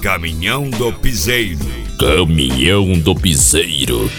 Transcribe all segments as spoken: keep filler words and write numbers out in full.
Caminhão do Piseiro. Caminhão do Piseiro.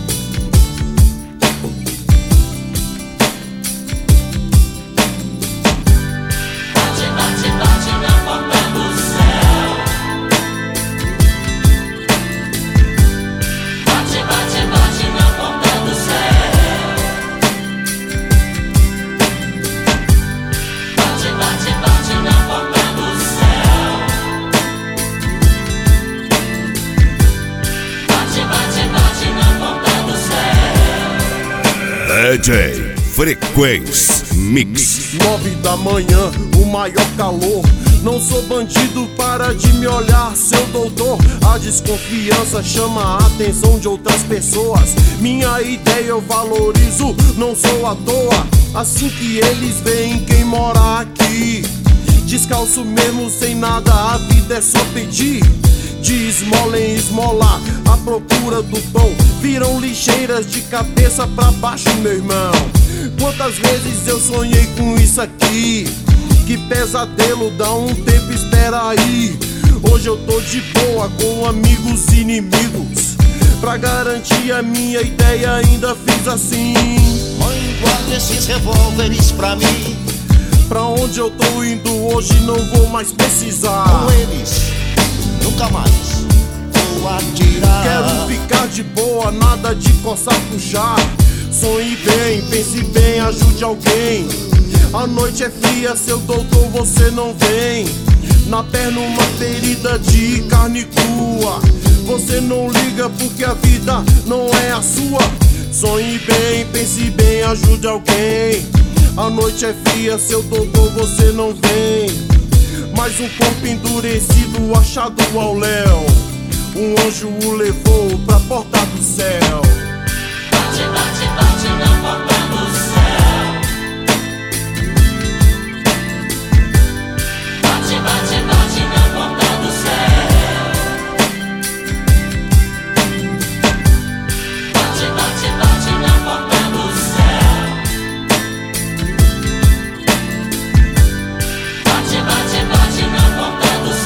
D J Frequência Mix. Nove da manhã, o maior calor. Não sou bandido, para de me olhar, seu doutor. A desconfiança chama a atenção de outras pessoas. Minha ideia eu valorizo, não sou à toa. Assim que eles veem quem mora aqui, descalço mesmo, sem nada, a vida é só pedir. De esmola em esmola, à procura do pão, viram lixeiras de cabeça pra baixo, meu irmão. Quantas vezes eu sonhei com isso aqui? Que pesadelo, dá um tempo, espera aí. Hoje eu tô de boa com amigos e inimigos. Pra garantir a minha ideia ainda fiz assim. Mãe, guarda esses revólveres pra mim. Pra onde eu tô indo hoje não vou mais precisar. Com eles nunca mais vou atirar. Quero ficar de boa, nada de coçar, puxar. Sonhe bem, pense bem, ajude alguém. A noite é fria, seu doutor, você não vem. Na perna uma ferida de carne crua. Você não liga porque a vida não é a sua. Sonhe bem, pense bem, ajude alguém. A noite é fria, seu doutor, você não vem. Mais um corpo endurecido achado ao léu. Um anjo o levou pra porta do céu. Bate, bate, bate na porta do céu. Bate, bate, bate na porta do céu. Bate, bate, bate na porta do céu. Bate, bate, bate na porta do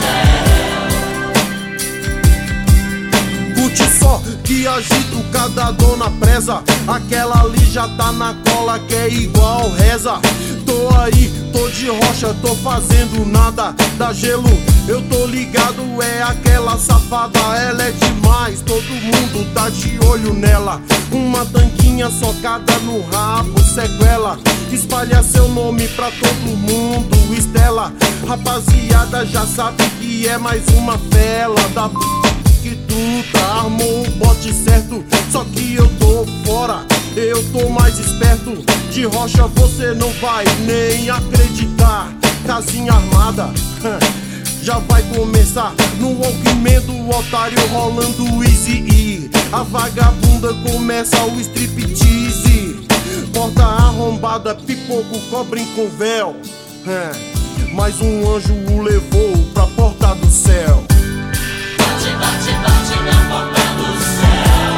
céu. Curte só que agito cada dona presa. Aquela ali já tá na cola, que é igual reza. Tô aí, tô de rocha, tô fazendo nada. Dá gelo, eu tô ligado, é aquela safada. Ela é demais, todo mundo tá de olho nela. Uma tanquinha socada no rabo, sequela. Espalha seu nome pra todo mundo, Estela. Rapaziada já sabe que é mais uma fela da p... que tu tá, armou o bote certo. Só que eu tô fora, eu tô mais esperto. De rocha você não vai nem acreditar. Casinha armada, já vai começar. No Walkman do otário rolando easy e a vagabunda começa o striptease. Porta arrombada, pipoco, cobrem com véu. Mais um anjo o levou pra porta do céu. Bate, bate, bate na porta do céu.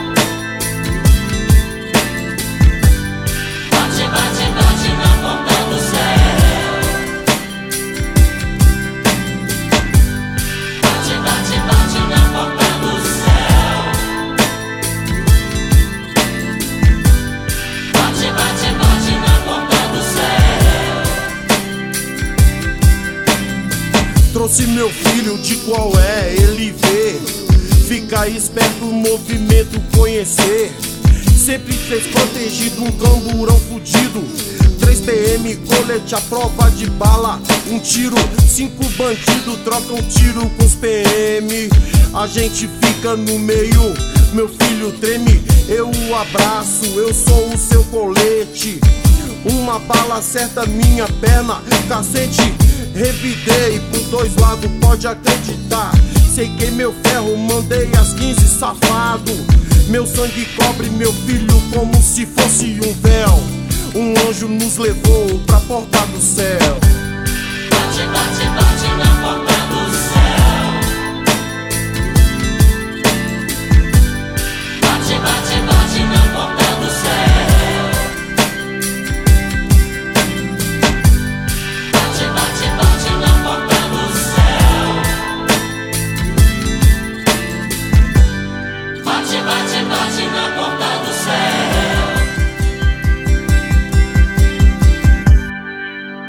Bate, bate, bate na porta do céu. Bate, bate, bate na porta do céu. Bate, bate, bate na porta do céu. Trouxe meu filho, de qual é, ele vê. Fica esperto, o movimento conhecer. Sempre fez protegido, um camburão fudido. três P M, colete à prova de bala. Um tiro, cinco bandidos trocam tiro com os P M. A gente fica no meio, meu filho treme. Eu o abraço, eu sou o seu colete. Uma bala acerta minha perna, cacete. Revidei por dois lados, pode acreditar. Sequei meu ferro, mandei as quinze, safado. Meu sangue cobre meu filho como se fosse um véu. Um anjo nos levou pra porta do céu. Bate, bate,